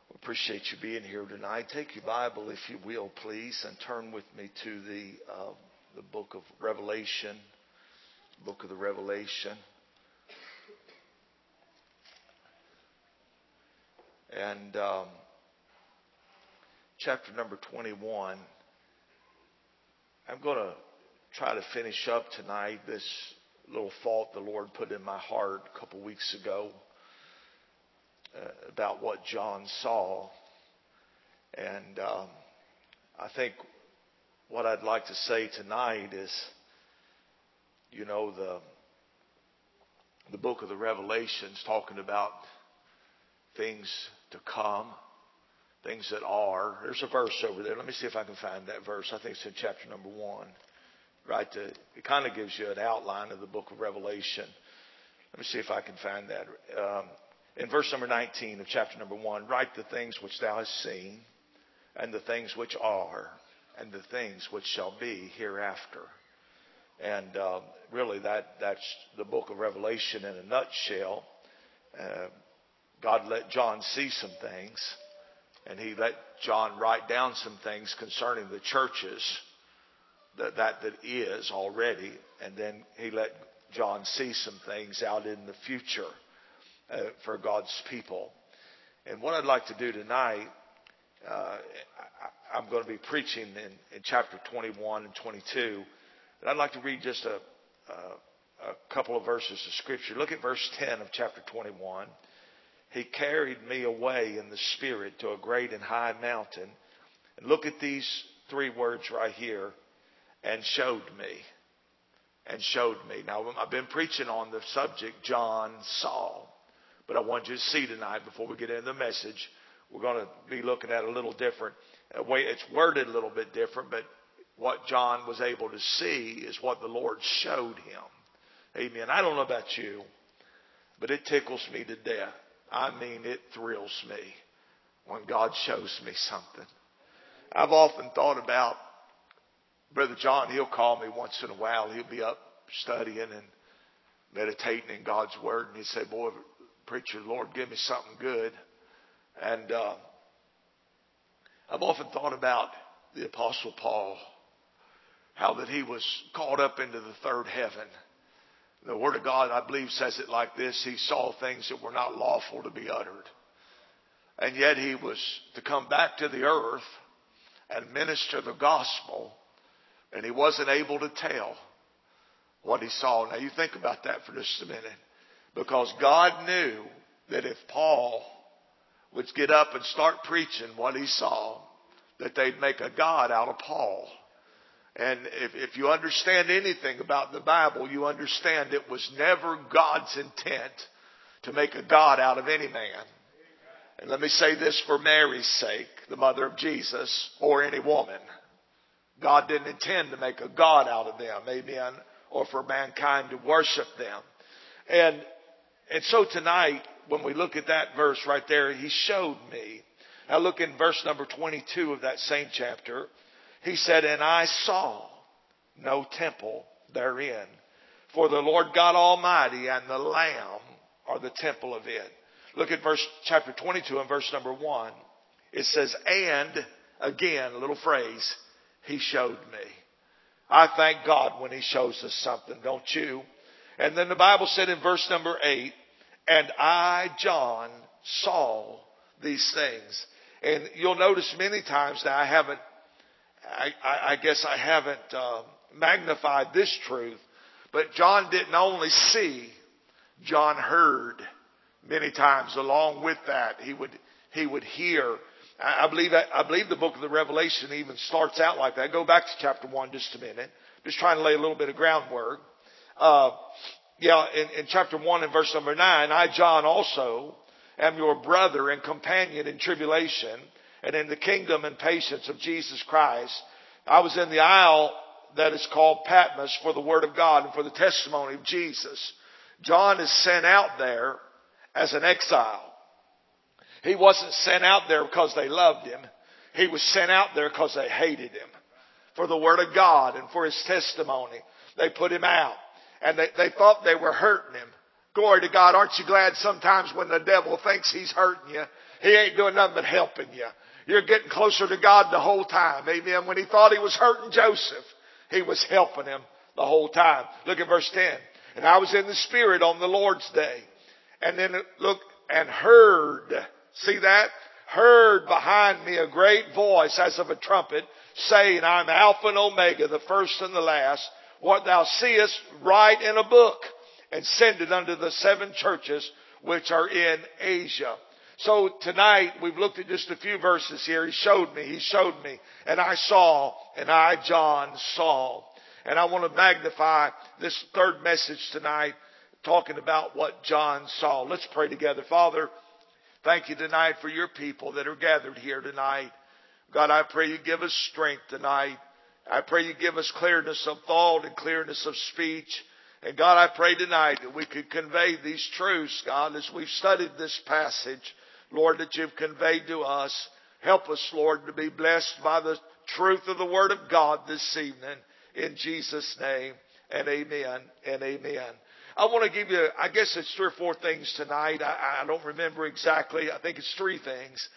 Appreciate you being here tonight. Take your Bible, if you will, please, and turn with me to the book of Revelation. Book of the Revelation. And chapter number 21. I'm going to try to finish up tonight this little thought the Lord put in my heart a couple weeks ago about what John saw. And I think what I'd like to say tonight is, you know, the book of the Revelation's talking about things to come, things that are. There's a verse over there. Let me see if I can find that verse. I think it's in chapter number 1. Right, it kind of gives you an outline of the book of Revelation. Let me see if I can find that. In verse number 19 of chapter number 1, write the things which thou hast seen, and the things which are, and the things which shall be hereafter. And really, that's the book of Revelation in a nutshell. God let John see some things, and he let John write down some things concerning the churches that is already, and then he let John see some things out in the future for God's people. And what I'd like to do tonight, I'm going to be preaching in chapter 21 and 22, but I'd like to read just a couple of verses of Scripture. Look at verse 10 of chapter 21. He carried me away in the Spirit to a great and high mountain. And look at these three words right here. And showed me. And showed me. Now, I've been preaching on the subject John saw. But I want you to see tonight, before we get into the message, we're going to be looking at a little different way. It's worded a little bit different, but what John was able to see is what the Lord showed him. Amen. I don't know about you, but it tickles me to death. I mean, it thrills me when God shows me something. I've often thought about Brother John. He'll call me once in a while. He'll be up studying and meditating in God's Word. And he'd say, boy, preacher, Lord, give me something good. And I've often thought about the Apostle Paul, how that he was caught up into the third heaven. The Word of God, I believe, says it like this. He saw things that were not lawful to be uttered. And yet he was to come back to the earth and minister the gospel. And he wasn't able to tell what he saw. Now you think about that for just a minute. Because God knew that if Paul would get up and start preaching what he saw, that they'd make a god out of Paul. And if you understand anything about the Bible, you understand it was never God's intent to make a god out of any man. And let me say this for Mary's sake, the mother of Jesus, or any woman. God didn't intend to make a god out of them, amen, or for mankind to worship them. And so tonight, when we look at that verse right there, he showed me. Now look in verse number 22 of that same chapter. He said, and I saw no temple therein, for the Lord God Almighty and the Lamb are the temple of it. Look at chapter 22 and verse number 1. It says, and, again, a little phrase, he showed me. I thank God when he shows us something, don't you? And then the Bible said in verse number 8, and I, John, saw these things. And you'll notice many times now I guess I haven't magnified this truth, but John didn't only see, John heard many times. Along with that, he would hear. I believe the book of the Revelation even starts out like that. Go back to chapter 1 just a minute. Just trying to lay a little bit of groundwork. In chapter 1 and verse number 9, I, John, also am your brother and companion in tribulation and in the kingdom and patience of Jesus Christ. I was in the isle that is called Patmos for the word of God and for the testimony of Jesus. John is sent out there as an exile. He wasn't sent out there because they loved him. He was sent out there because they hated him. For the word of God and for his testimony. They put him out. And they thought they were hurting him. Glory to God. Aren't you glad sometimes when the devil thinks he's hurting you, He ain't doing nothing but helping you. You're getting closer to God the whole time. Amen. When he thought he was hurting Joseph, he was helping him the whole time. Look at verse 10. And I was in the Spirit on the Lord's day. And then look, and heard. See that? Heard behind me a great voice as of a trumpet, saying, I'm Alpha and Omega, the first and the last. What thou seest, write in a book, and send it unto the 7 churches which are in Asia. So tonight, we've looked at just a few verses here. He showed me, and I saw, and I, John, saw. And I want to magnify this third message tonight, talking about what John saw. Let's pray together. Father, thank you tonight for your people that are gathered here tonight. God, I pray you give us strength tonight. I pray you give us clearness of thought and clearness of speech. And God, I pray tonight that we could convey these truths, God, as we've studied this passage, Lord, that you've conveyed to us. Help us, Lord, to be blessed by the truth of the Word of God this evening. In Jesus' name, and amen, and amen. I want to give you, I guess it's 3 or 4 things tonight. I don't remember exactly. I think it's 3 things.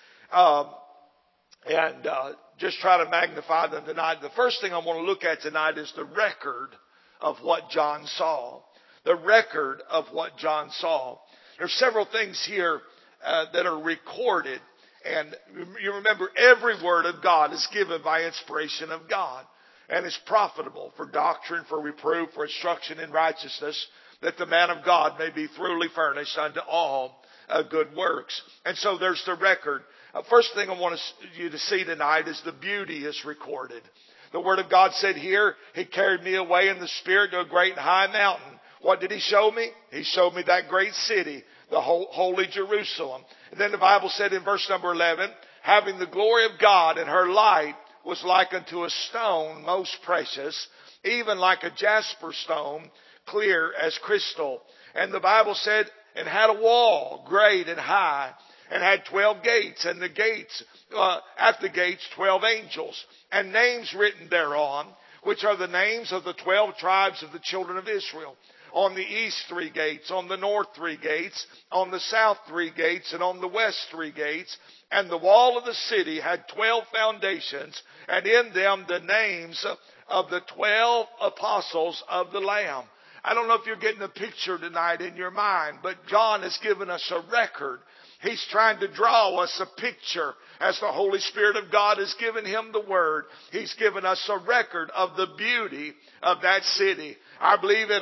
Just try to magnify them tonight. The first thing I want to look at tonight is the record of what John saw. The record of what John saw. There's several things here that are recorded. And you remember, every word of God is given by inspiration of God. And is profitable for doctrine, for reproof, for instruction in righteousness, that the man of God may be thoroughly furnished unto all good works. And so there's the record. First thing I want you to see tonight is the beauty is recorded. The Word of God said here, He carried me away in the Spirit to a great and high mountain. What did He show me? He showed me that great city, the holy Jerusalem. And then the Bible said in verse number 11, having the glory of God, and her light was like unto a stone most precious, even like a jasper stone, clear as crystal. And the Bible said, and had a wall great and high, and had 12 gates, and the gates, at the gates 12 angels, and names written thereon, which are the names of the 12 tribes of the children of Israel. On the east 3 gates, on the north 3 gates, on the south 3 gates, and on the west 3 gates. And the wall of the city had 12 foundations, and in them the names of the 12 apostles of the Lamb. I don't know if you're getting a picture tonight in your mind, but John has given us a record. He's trying to draw us a picture as the Holy Spirit of God has given him the Word. He's given us a record of the beauty of that city. I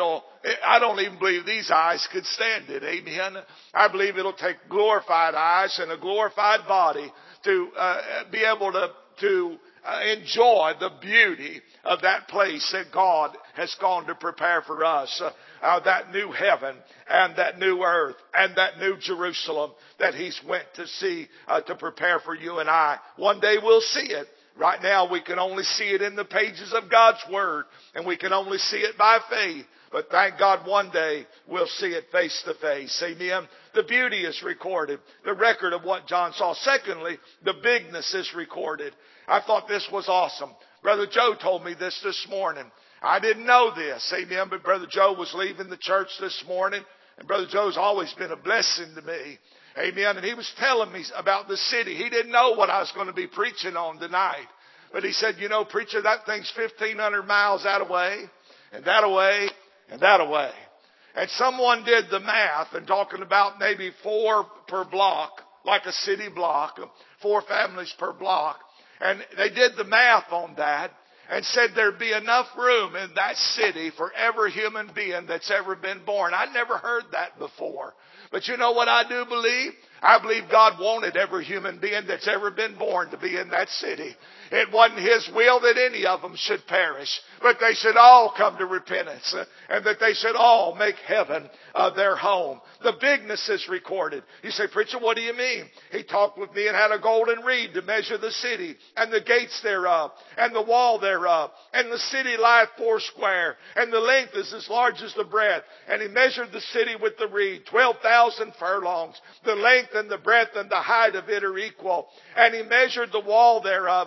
don't even believe these eyes could stand it. Amen. I believe it'll take glorified eyes and a glorified body to be able to enjoy the beauty of that place that God has gone to prepare for us. That new heaven and that new earth and that new Jerusalem that He's went to see, to prepare for you and I. One day we'll see it. Right now we can only see it in the pages of God's Word, and we can only see it by faith. But thank God one day we'll see it face to face. Amen. The beauty is recorded. The record of what John saw. Secondly, the bigness is recorded. I thought this was awesome. Brother Joe told me this morning. I didn't know this. Amen. But Brother Joe was leaving the church this morning. And Brother Joe's always been a blessing to me. Amen. And he was telling me about the city. He didn't know what I was going to be preaching on tonight. But he said, you know, preacher, that thing's 1,500 miles that away, and that away, and that away. And someone did the math and talking about maybe 4 per block, like a city block, 4 families per block. And they did the math on that and said there'd be enough room in that city for every human being that's ever been born. I'd never heard that before. But you know what I do believe? I believe God wanted every human being that's ever been born to be in that city. It wasn't His will that any of them should perish, but they should all come to repentance, and that they should all make heaven their home. The bigness is recorded. You say, preacher, what do you mean? He talked with me and had a golden reed to measure the city, and the gates thereof, and the wall thereof, and the city lieth foursquare, and the length is as large as the breadth. And he measured the city with the reed, 12,000 furlongs. The length length and the breadth and the height of it are equal. And he measured the wall thereof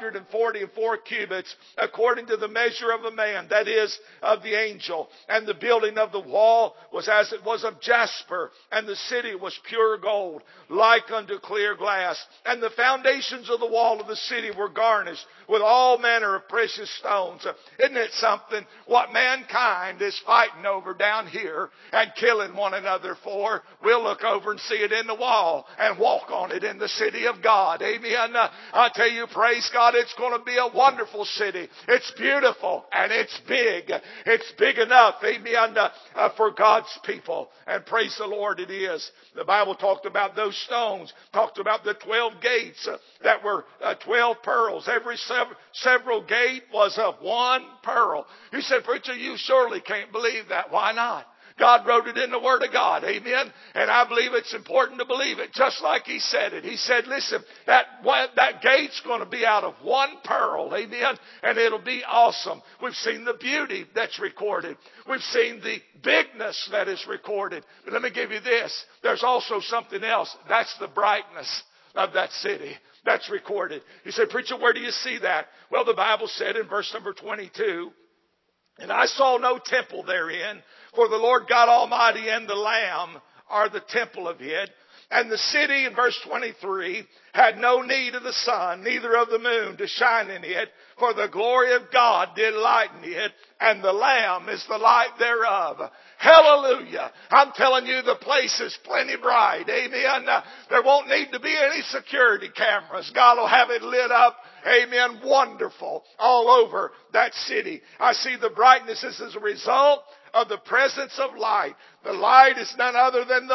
144 cubits, according to the measure of a man, that is, of the angel. And the building of the wall was as it was of jasper, and the city was pure gold, like unto clear glass. And the foundations of the wall of the city were garnished with all manner of precious stones. Isn't it something what mankind is fighting over down here and killing one another for? We'll look over and see it in the wall and walk on it in the city of God. Amen. I tell you, praise God, it's going to be a wonderful city. It's beautiful and it's big. It's big enough, amen, for God's people. And praise the Lord, it is. The Bible talked about those stones, talked about the 12 gates that were 12 pearls. Every several gate was of one pearl. You said, preacher, you surely can't believe that. Why not? God wrote it in the Word of God. Amen. And I believe it's important to believe it just like He said it. He said, listen, that gate's going to be out of one pearl. Amen. And it'll be awesome. We've seen the beauty that's recorded. We've seen the bigness that is recorded. But let me give you this. There's also something else. That's the brightness of that city. That's recorded. You say, preacher, where do you see that? Well, the Bible said in verse number 22, and I saw no temple therein, for the Lord God Almighty and the Lamb are the temple of it. And the city, in verse 23, had no need of the sun, neither of the moon to shine in it, for the glory of God did lighten it, and the Lamb is the light thereof. Hallelujah. I'm telling you, the place is plenty bright. Amen. There won't need to be any security cameras. God will have it lit up. Amen. Wonderful. All over that city. I see the brightness is as a result of the presence of light. The light is none other than the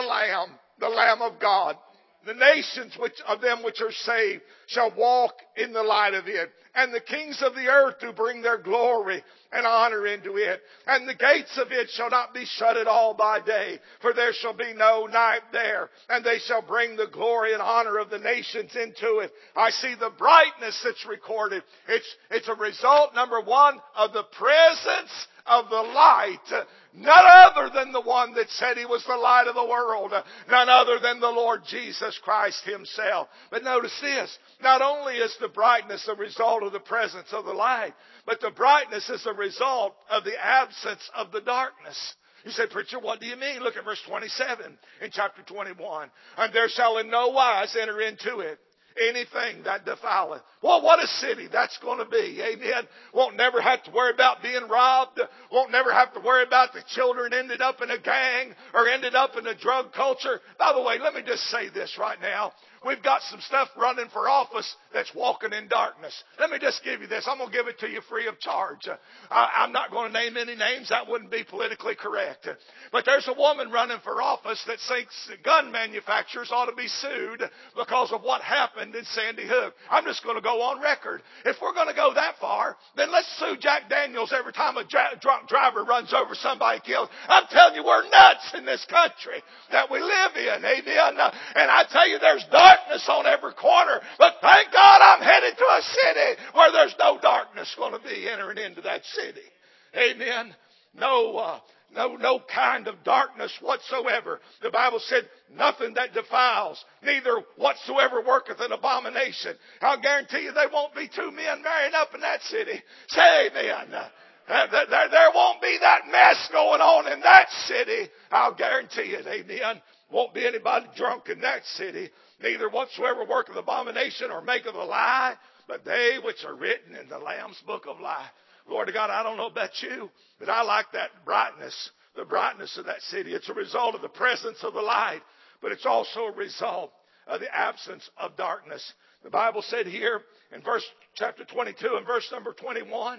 Lamb of God. The nations of them which are saved shall walk in the light of it. And the kings of the earth do bring their glory and honor into it. And the gates of it shall not be shut at all by day, for there shall be no night there. And they shall bring the glory and honor of the nations into it. I see the brightness that's recorded. It's a result, number one, of the presence of the light. None other than the one that said He was the light of the world. None other than the Lord Jesus Christ Himself. But notice this. Not only is the brightness a result of the presence of the light, but the brightness is a result of the absence of the darkness. You say, preacher, what do you mean? Look at verse 27 in chapter 21. And there shall in no wise enter into it anything that defileth. Well, what a city that's going to be. Amen. Won't never have to worry about being robbed. Won't never have to worry about the children ended up in a gang or ended up in a drug culture. By the way, let me just say this right now. We've got some stuff running for office that's walking in darkness. Let me just give you this. I'm going to give it to you free of charge. I'm not going to name any names. That wouldn't be politically correct. But there's a woman running for office that thinks gun manufacturers ought to be sued because of what happened in Sandy Hook. I'm just going to go on record. If we're going to go that far, then let's sue Jack Daniels every time a drunk driver runs over somebody killed. I'm telling you, we're nuts in this country that we live in. Amen. And I tell you, there's darkness on every corner. But thank God I'm headed to a city where there's no darkness going to be entering into that city. Amen. No kind of darkness whatsoever. The Bible said nothing that defiles, neither whatsoever worketh an abomination. I'll guarantee you there won't be two men marrying up in that city. Say amen. There won't be that mess going on in that city. I'll guarantee it. Amen. Won't be anybody drunk in that city. Neither whatsoever worketh abomination or maketh a lie, but they which are written in the Lamb's book of life. Lord of God, I don't know about you, but I like that brightness, the brightness of that city. It's a result of the presence of the light, but it's also a result of the absence of darkness. The Bible said here in chapter 22 and verse number 21,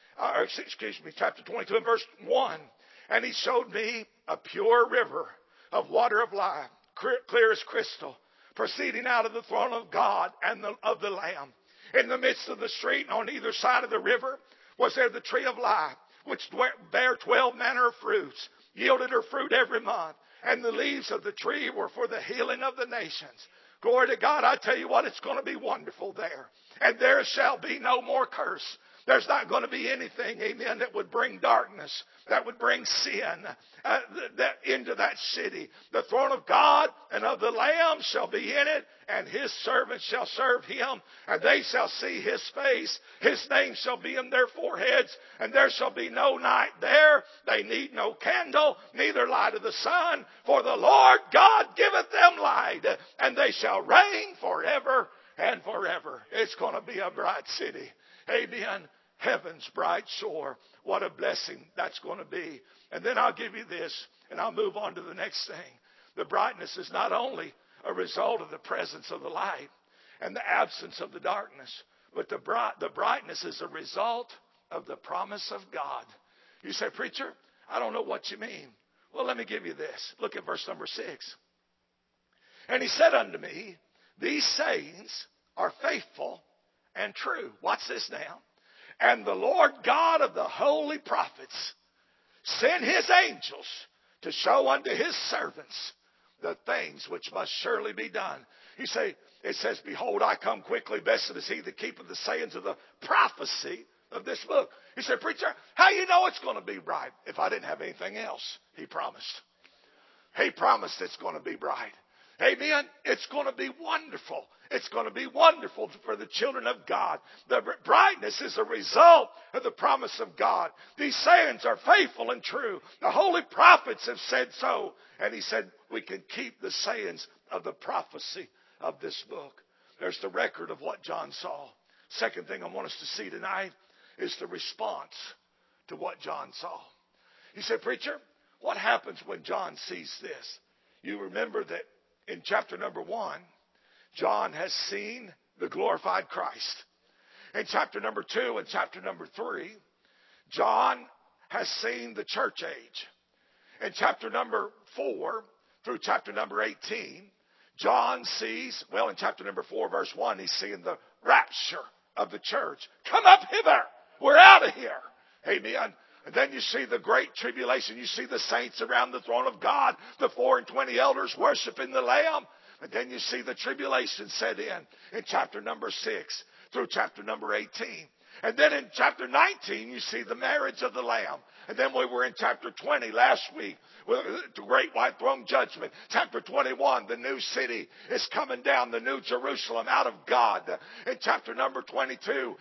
chapter 22 and verse 1, and He showed me a pure river of water of life, clear as crystal, proceeding out of the throne of God and of the Lamb. In the midst of the street and on either side of the river was there the tree of life, which bare 12 manner of fruits, yielded her fruit every month. And the leaves of the tree were for the healing of the nations. Glory to God, I tell you what, it's going to be wonderful there. And there shall be no more curse. There's not going to be anything, amen, that would bring darkness, that would bring sin into that city. The throne of God and of the Lamb shall be in it, and his servants shall serve him, and they shall see his face. His name shall be in their foreheads, and there shall be no night there. They need no candle, neither light of the sun, for the Lord God giveth them light, and they shall reign forever and forever. It's going to be a bright city. Amen. Heaven's bright shore. What a blessing that's going to be. And then I'll give you this, and I'll move on to the next thing. The brightness is not only a result of the presence of the light and the absence of the darkness, but the brightness is a result of the promise of God. You say, preacher, I don't know what you mean. Well, let me give you this. Look at verse number 6. And he said unto me, these sayings are faithful and true. Watch this now. And the Lord God of the holy prophets sent his angels to show unto his servants the things which must surely be done. You say, it says, behold, I come quickly. Blessed is he that keepeth the sayings of the prophecy of this book. You say, preacher, how you know it's going to be bright? If I didn't have anything else, he promised. He promised it's going to be bright. Amen. It's going to be wonderful. It's going to be wonderful for the children of God. The brightness is a result of the promise of God. These sayings are faithful and true. The holy prophets have said so. And he said we can keep the sayings of the prophecy of this book. There's the record of what John saw. Second thing I want us to see tonight is the response to what John saw. You say, preacher, what happens when John sees this? You remember that in chapter number 1, John has seen the glorified Christ. In chapter number 2 and chapter number 3, John has seen the church age. In chapter number 4 through chapter number 18, John sees, well, in chapter number 4, verse 1, he's seeing the rapture of the church. Come up hither. We're out of here. Amen. And then you see the great tribulation. You see the saints around the throne of God, the 24 elders worshiping the Lamb. And then you see the tribulation set in chapter number 6 through chapter number 18. And then in chapter 19, you see the marriage of the Lamb. And then we were in chapter 20 last week with the great white throne judgment. Chapter 21, the new city is coming down, the new Jerusalem out of God. In chapter number 22,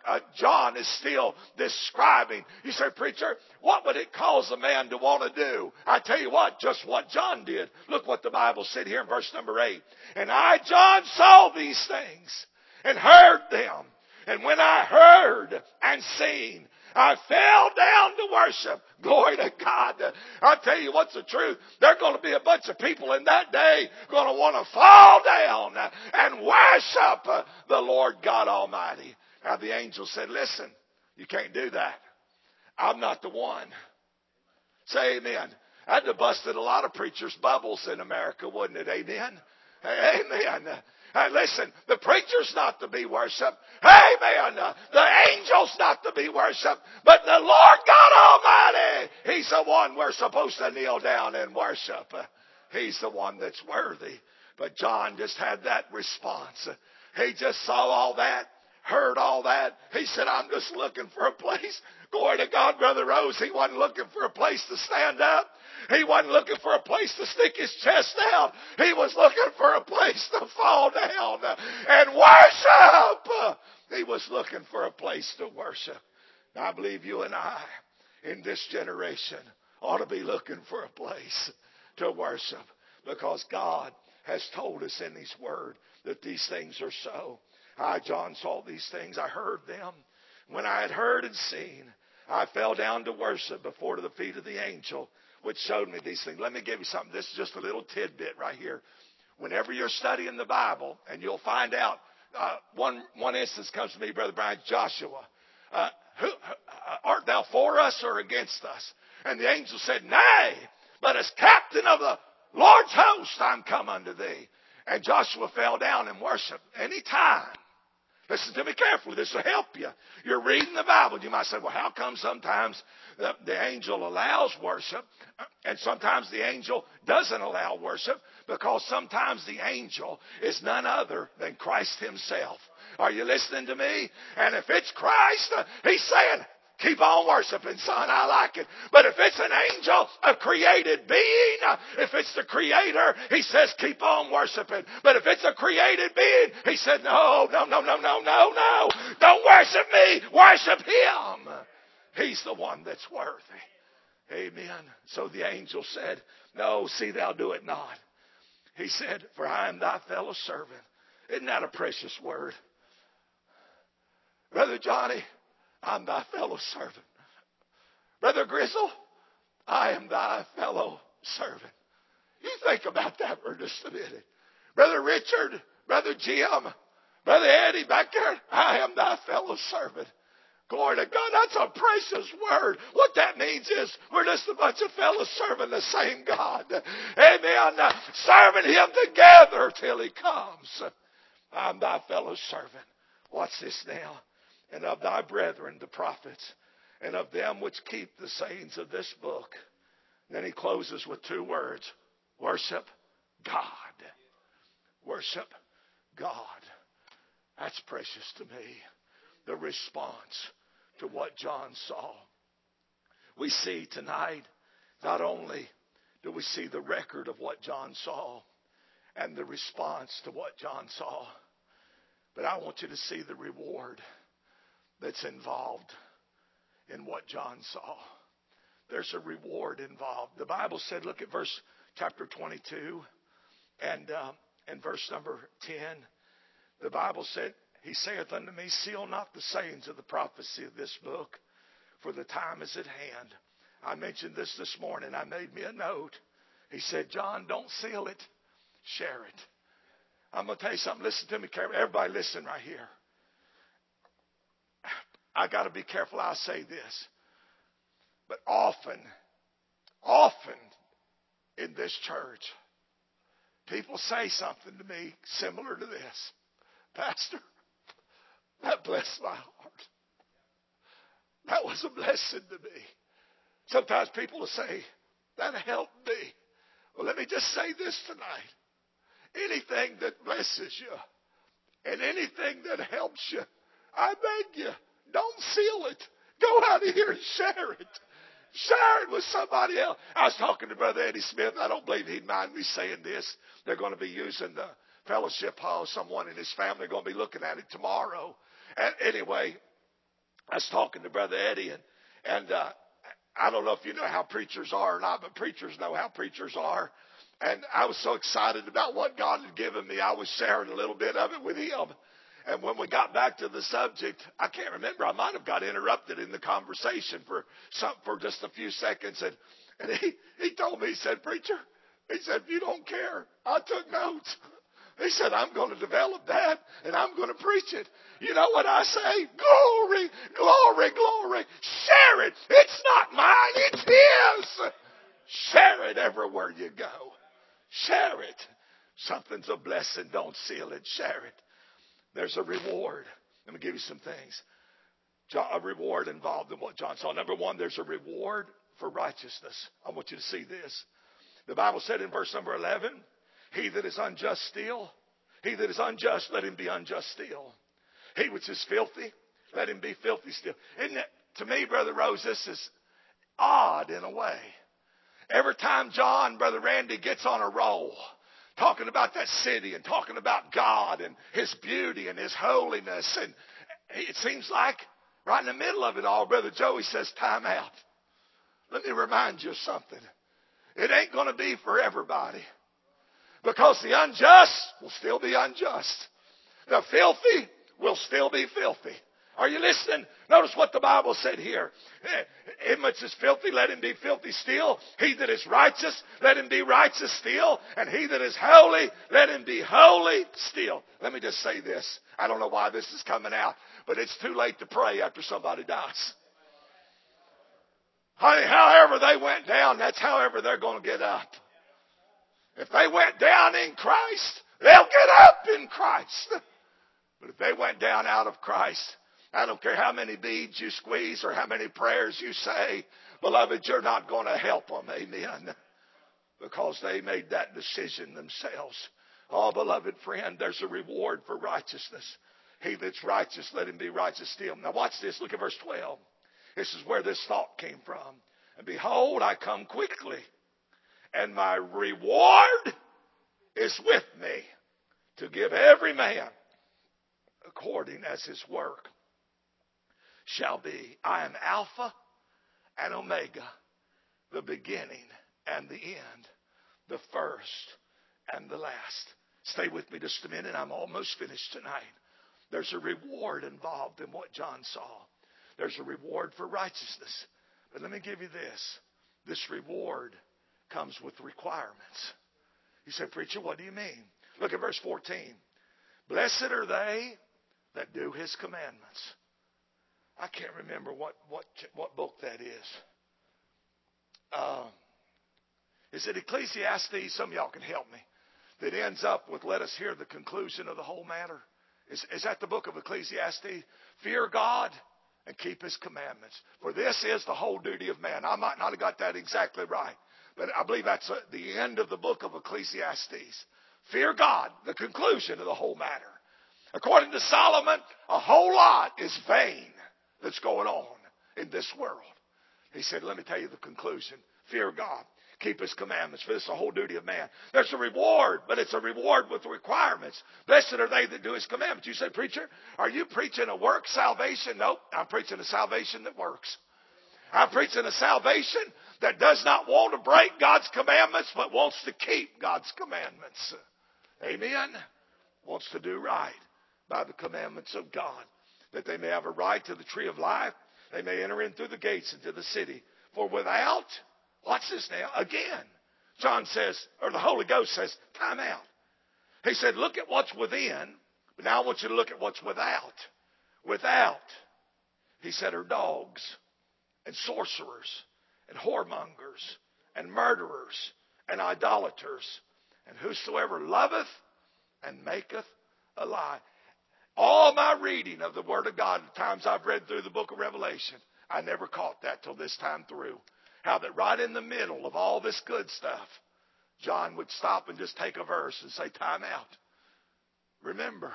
John is still describing. You say, preacher, what would it cause a man to want to do? I tell you what, just what John did. Look what the Bible said here in verse number 8. And I, John, saw these things and heard them. And when I heard and seen, I fell down to worship. Glory to God. I'll tell you what's the truth. There are going to be a bunch of people in that day going to want to fall down and worship the Lord God Almighty. Now the angel said, listen, you can't do that. I'm not the one. Say amen. That'd have busted a lot of preachers' bubbles in America, wouldn't it? Amen. Amen. Hey, listen, the preacher's not to be worshipped. Amen. The angel's not to be worshipped. But the Lord God Almighty, he's the one we're supposed to kneel down and worship. He's the one that's worthy. But John just had that response. He just saw all that, heard all that. He said, I'm just looking for a place. Glory to God, Brother Rose. He wasn't looking for a place to stand up. He wasn't looking for a place to stick his chest out. He was looking for a place to fall down and worship. He was looking for a place to worship. Now, I believe you and I in this generation ought to be looking for a place to worship, because God has told us in His Word that these things are so. I, John, saw these things. I heard them. When I had heard and seen, I fell down to worship before the feet of the angel which showed me these things. Let me give you something. This is just a little tidbit right here. Whenever you're studying the Bible, and you'll find out, one instance comes to me, Brother Brian, Joshua. Art thou for us or against us? And the angel said, nay, but as captain of the Lord's host I'm come unto thee. And Joshua fell down and worshiped. Anytime. Listen to me carefully. This will help you. You're reading the Bible. You might say, well, how come sometimes the angel allows worship and sometimes the angel doesn't allow worship? Because sometimes the angel is none other than Christ Himself. Are you listening to me? And if it's Christ, he's saying, keep on worshiping, son. I like it. But if it's an angel, a created being, if it's the Creator, he says keep on worshiping. But if it's a created being, he said no. Don't worship me. Worship him. He's the one that's worthy. Amen. So the angel said, no, see thou do it not. He said, for I am thy fellow servant. Isn't that a precious word? Brother Johnny, I'm thy fellow servant. Brother Grizzle, I am thy fellow servant. You think about that for just a minute. Brother Richard, Brother Jim, Brother Eddie back there, I am thy fellow servant. Glory to God, that's a precious word. What that means is we're just a bunch of fellows serving the same God. Amen. Serving him together till he comes. I'm thy fellow servant. Watch this now. And of thy brethren, the prophets, and of them which keep the sayings of this book. And then he closes with two words. Worship God. Worship God. That's precious to me. The response to what John saw. We see tonight, not only do we see the record of what John saw and the response to what John saw, but I want you to see the reward that's involved in what John saw. There's a reward involved. The Bible said, look at chapter 22 and verse number 10. The Bible said, he saith unto me, seal not the sayings of the prophecy of this book, for the time is at hand. I mentioned this morning. I made me a note. He said, John, don't seal it. Share it. I'm going to tell you something. Listen to me carefully. Everybody listen right here. I got to be careful how I say this. But often in this church, people say something to me similar to this. Pastor, that blessed my heart. That was a blessing to me. Sometimes people will say, that helped me. Well, let me just say this tonight. Anything that blesses you and anything that helps you, I beg you, don't seal it. Go out of here and share it. Share it with somebody else. I was talking to Brother Eddie Smith. I don't believe he'd mind me saying this. They're going to be using the fellowship hall. Someone in his family are going to be looking at it tomorrow. And anyway, I was talking to Brother Eddie, and I don't know if you know how preachers are or not, but preachers know how preachers are. And I was so excited about what God had given me, I was sharing a little bit of it with him. And when we got back to the subject, I can't remember. I might have got interrupted in the conversation for just a few seconds. And he told me, he said, preacher, he said, if you don't care, I took notes. He said, I'm going to develop that and I'm going to preach it. You know what I say? Glory, glory, glory. Share it. It's not mine. It's his. Share it everywhere you go. Share it. Something's a blessing. Don't seal it. Share it. There's a reward. Let me give you some things. A reward involved in what John saw. Number one, there's a reward for righteousness. I want you to see this. The Bible said in verse number 11, he that is unjust still, he that is unjust, let him be unjust still. He which is filthy, let him be filthy still. Isn't it, to me, Brother Rose, this is odd in a way. Every time Brother Randy gets on a roll, talking about that city and talking about God and his beauty and his holiness, and it seems like right in the middle of it all, Brother Joey says, time out. Let me remind you of something. It ain't going to be for everybody. Because the unjust will still be unjust. The filthy will still be filthy. Are you listening? Notice what the Bible said here. Him which is filthy, let him be filthy still. He that is righteous, let him be righteous still. And he that is holy, let him be holy still. Let me just say this. I don't know why this is coming out, but it's too late to pray after somebody dies. Honey, however they went down, that's however they're going to get up. If they went down in Christ, they'll get up in Christ. But if they went down out of Christ, I don't care how many beads you squeeze or how many prayers you say, beloved, you're not going to help them. Amen. Because they made that decision themselves. Oh, beloved friend, there's a reward for righteousness. He that's righteous, let him be righteous still. Now watch this. Look at verse 12. This is where this thought came from. And behold, I come quickly, and my reward is with me to give every man according as his work shall be. I am Alpha and Omega, the beginning and the end, the first and the last. Stay with me just a minute. I'm almost finished tonight. There's a reward involved in what John saw. There's a reward for righteousness. But let me give you this. This reward comes with requirements. You say, preacher, what do you mean? Look at verse 14. Blessed are they that do his commandments. I can't remember what book that is. Is it Ecclesiastes? Some of y'all can help me. That ends up with, let us hear the conclusion of the whole matter. Is that the book of Ecclesiastes? Fear God and keep his commandments. For this is the whole duty of man. I might not have got that exactly right, but I believe that's the end of the book of Ecclesiastes. Fear God, the conclusion of the whole matter. According to Solomon, a whole lot is vain that's going on in this world. He said, let me tell you the conclusion. Fear God. Keep his commandments, for this is the whole duty of man. There's a reward, but it's a reward with requirements. Blessed are they that do his commandments. You say, preacher, are you preaching a work salvation? Nope, I'm preaching a salvation that works. I'm preaching a salvation that does not want to break God's commandments, but wants to keep God's commandments. Amen? Wants to do right by the commandments of God, that they may have a right to the tree of life. They may enter in through the gates into the city. For without, watch this now, again, John says, or the Holy Ghost says, time out. He said, look at what's within, but now I want you to look at what's without. Without, he said, are dogs and sorcerers and whoremongers and murderers and idolaters and whosoever loveth and maketh a lie. All my reading of the Word of God, the times I've read through the book of Revelation, I never caught that till this time through. How that right in the middle of all this good stuff, John would stop and just take a verse and say, time out. Remember.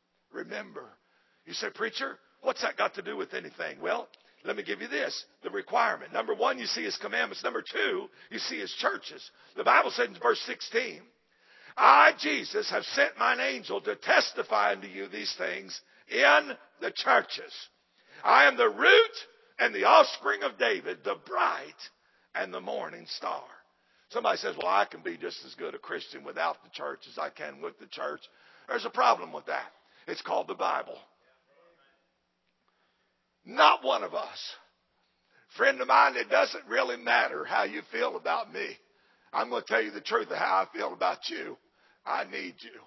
You say, preacher, what's that got to do with anything? Well, let me give you this, the requirement. Number one, you see his commandments. Number two, you see his churches. The Bible said in verse 16, I, Jesus, have sent mine angel to testify unto you these things in the churches. I am the root and the offspring of David, the bright and the morning star. Somebody says, well, I can be just as good a Christian without the church as I can with the church. There's a problem with that. It's called the Bible. Not one of us. Friend of mine, it doesn't really matter how you feel about me. I'm going to tell you the truth of how I feel about you. I need you.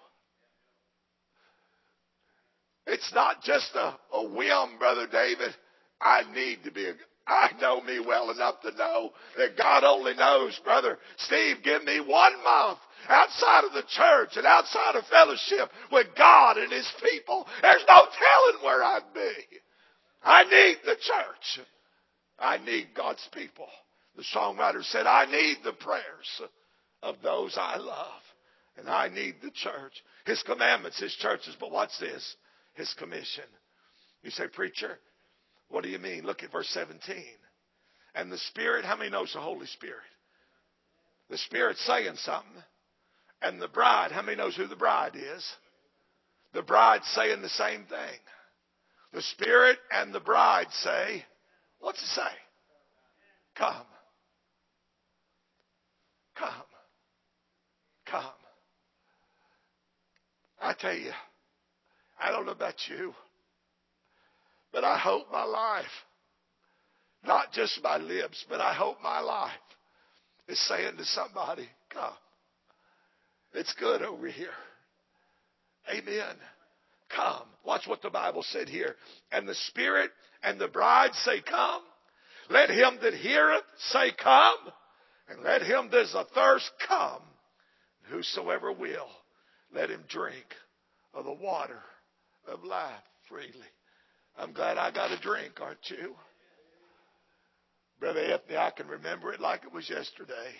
It's not just a whim, Brother David. I know me well enough to know that God only knows, Brother Steve, give me 1 month outside of the church and outside of fellowship with God and his people. There's no telling where I'd be. I need the church. I need God's people. The songwriter said, I need the prayers of those I love. And I need the church. His commandments, his churches. But what's this? His commission. You say, preacher, what do you mean? Look at verse 17. And the Spirit, how many knows the Holy Spirit? The Spirit's saying something. And the bride, how many knows who the bride is? The bride's saying the same thing. The Spirit and the bride say, what's it say? Come. Come. Come. I tell you, I don't know about you, but I hope my life, not just my lips, but I hope my life is saying to somebody, come. It's good over here. Amen. Come. Watch what the Bible said here. And the Spirit and the bride say, come. Let him that heareth say, come. And let him that is athirst come. Whosoever will, let him drink of the water of life freely. I'm glad I got a drink, aren't you? Brother Anthony, I can remember it like it was yesterday.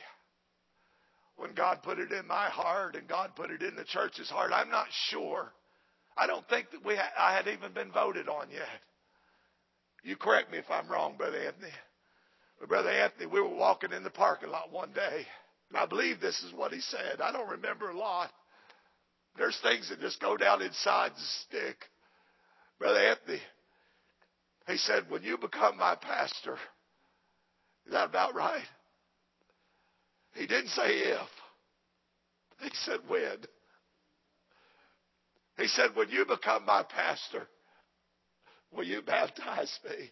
When God put it in my heart and God put it in the church's heart, I'm not sure I don't think that I had even been voted on yet. You correct me if I'm wrong, Brother Anthony. But Brother Anthony, we were walking in the parking lot one day, and I believe this is what he said. I don't remember a lot. There's things that just go down inside and stick. Brother Anthony, he said, when you become my pastor, is that about right? He didn't say if. He said when. He said, when you become my pastor, will you baptize me?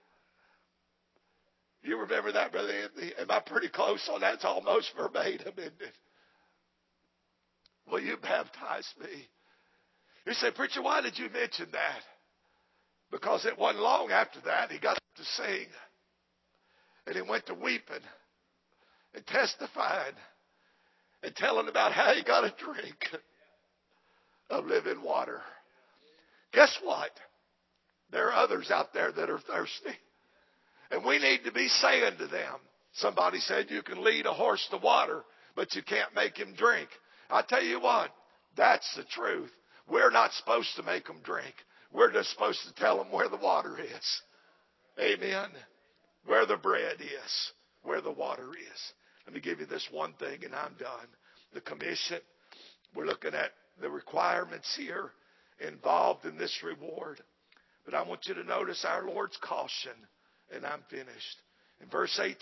You remember that, Brother Anthony? Am I pretty close on that? It's almost verbatim, isn't it? Will you baptize me? You say, preacher, why did you mention that? Because it wasn't long after that he got up to sing. And he went to weeping and testifying and telling about how he got a drink of living water. Guess what? There are others out there that are thirsty. And we need to be saying to them, somebody said you can lead a horse to water, but you can't make him drink. I tell you what, that's the truth. We're not supposed to make them drink. We're just supposed to tell them where the water is. Amen. Where the bread is, where the water is. Let me give you this one thing and I'm done. The commission, we're looking at the requirements here involved in this reward. But I want you to notice our Lord's caution, and I'm finished. In verse 18,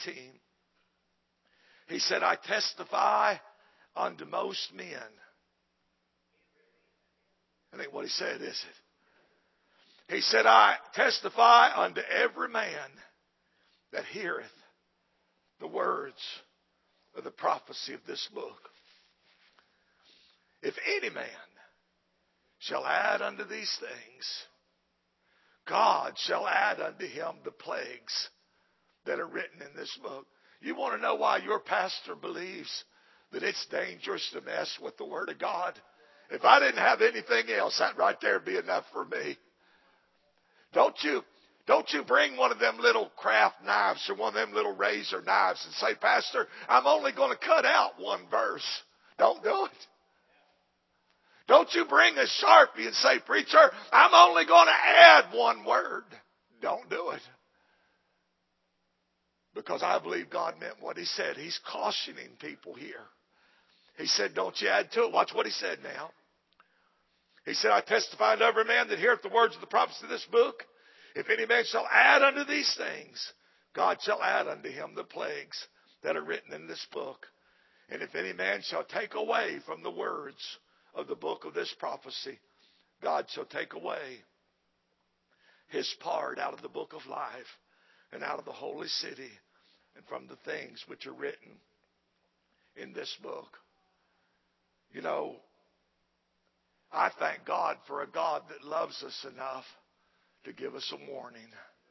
he said, I testify unto most men. That ain't what he said, is it? He said, I testify unto every man that heareth the words of the prophecy of this book. If any man shall add unto these things, God shall add unto him the plagues that are written in this book. You want to know why your pastor believes that it's dangerous to mess with the Word of God? If I didn't have anything else, that right there would be enough for me. Don't you bring one of them little craft knives or one of them little razor knives and say, Pastor, I'm only going to cut out one verse. Don't do it. Don't you bring a Sharpie and say, preacher, I'm only going to add one word. Don't do it. Because I believe God meant what he said. He's cautioning people here. He said, don't you add to it. Watch what he said now. He said, I testify unto every man that heareth the words of the prophecy of this book. If any man shall add unto these things, God shall add unto him the plagues that are written in this book. And if any man shall take away from the words of the book of this prophecy, God shall take away his part out of the book of life and out of the holy city and from the things which are written in this book. You know, I thank God for a God that loves us enough to give us a warning.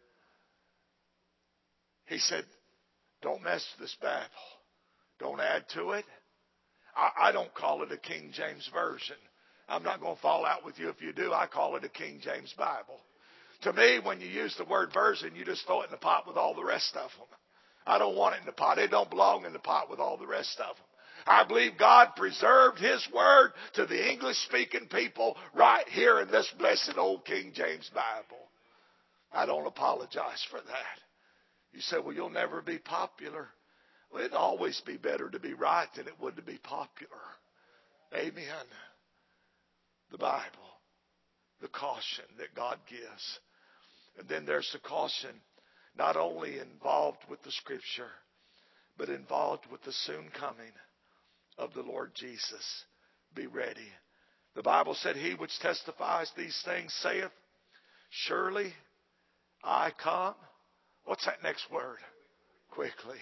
He said, don't mess with this Bible. Don't add to it. I don't call it a King James Version. I'm not going to fall out with you if you do. I call it a King James Bible. To me, when you use the word version, you just throw it in the pot with all the rest of them. I don't want it in the pot. It don't belong in the pot with all the rest of them. I believe God preserved his word to the English-speaking people right here in this blessed old King James Bible. I don't apologize for that. You say, well, you'll never be popular. Well, it'd always be better to be right than it would to be popular. Amen. The Bible, the caution that God gives. And then there's the caution not only involved with the Scripture, but involved with the soon coming of the Lord Jesus. Be ready. The Bible said, he which testifies these things saith, surely I come. What's that next word? Quickly.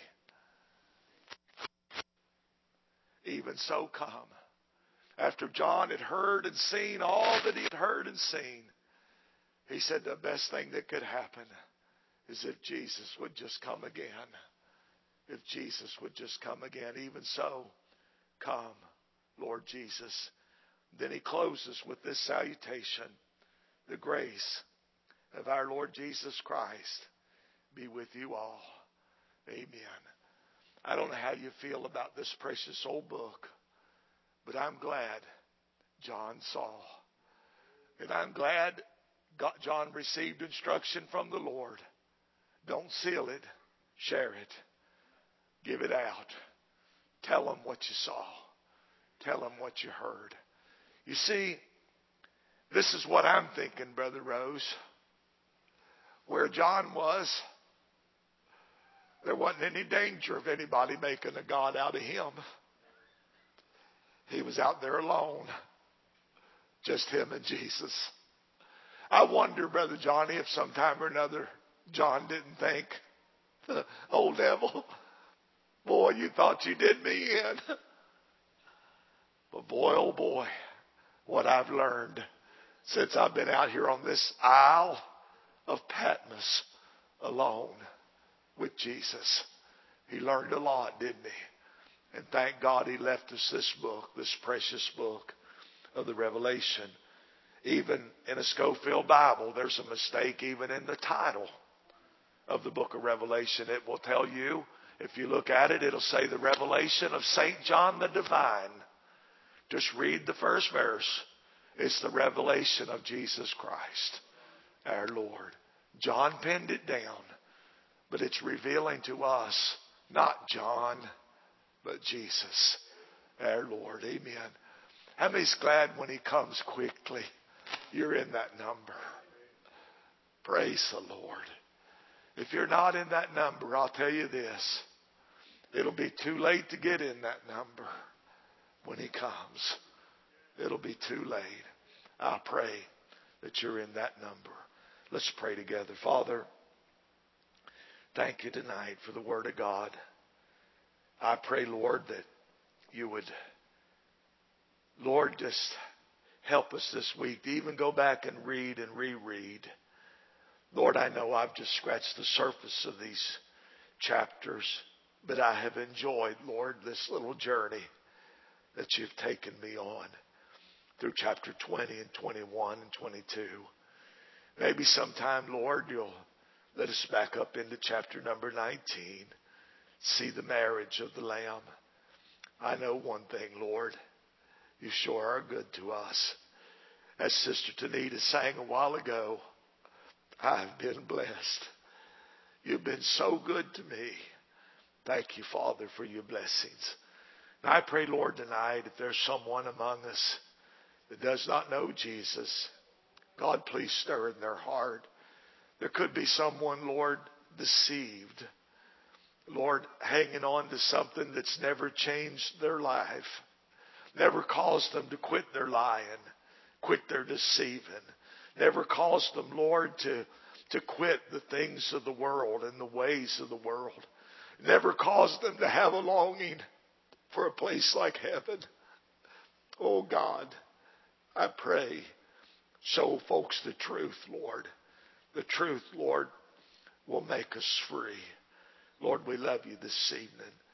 Even so come. After John had heard and seen all that he had heard and seen, he said the best thing that could happen is if Jesus would just come again. If Jesus would just come again. Even so, come, Lord Jesus. Then he closes with this salutation. The grace of our Lord Jesus Christ be with you all. Amen. I don't know how you feel about this precious old book, but I'm glad John saw. And I'm glad John received instruction from the Lord. Don't seal it. Share it. Give it out. Tell them what you saw. Tell them what you heard. You see, this is what I'm thinking, Brother Rose. Where John was, there wasn't any danger of anybody making a God out of him. He was out there alone. Just him and Jesus. I wonder, Brother Johnny, if sometime or another John didn't think, "Oh, devil, boy, you thought you did me in." But boy, oh boy, what I've learned since I've been out here on this Isle of Patmos alone with Jesus. He learned a lot, didn't he? And thank God he left us this book, this precious book of the Revelation. Even in a Scofield Bible, there's a mistake even in the title of the book of Revelation. It will tell you, if you look at it, it'll say the Revelation of St. John the Divine. Just read the first verse. It's the revelation of Jesus Christ, our Lord. John penned it down, but it's revealing to us, not John, but Jesus, our Lord. Amen. How many's glad when he comes quickly? You're in that number. Praise the Lord. If you're not in that number, I'll tell you this. It'll be too late to get in that number when he comes. It'll be too late. I pray that you're in that number. Let's pray together. Father, thank you tonight for the Word of God. I pray, Lord, that you would, Lord, just help us this week to even go back and read and reread. Lord, I know I've just scratched the surface of these chapters, but I have enjoyed, Lord, this little journey that you've taken me on through chapter 20 and 21 and 22. Maybe sometime, Lord, you'll let us back up into chapter number 19, see the marriage of the Lamb. I know one thing, Lord, you sure are good to us. As Sister Tanita sang a while ago, I've been blessed. You've been so good to me. Thank you, Father, for your blessings. And I pray, Lord, tonight, if there's someone among us that does not know Jesus, God, please stir in their heart. There could be someone, Lord, deceived. Lord, hanging on to something that's never changed their life. Never caused them to quit their lying, quit their deceiving. Never caused them, Lord, to quit the things of the world and the ways of the world. Never caused them to have a longing for a place like heaven. Oh God, I pray, show folks the truth, Lord. The truth, Lord, will make us free. Lord, we love you this evening.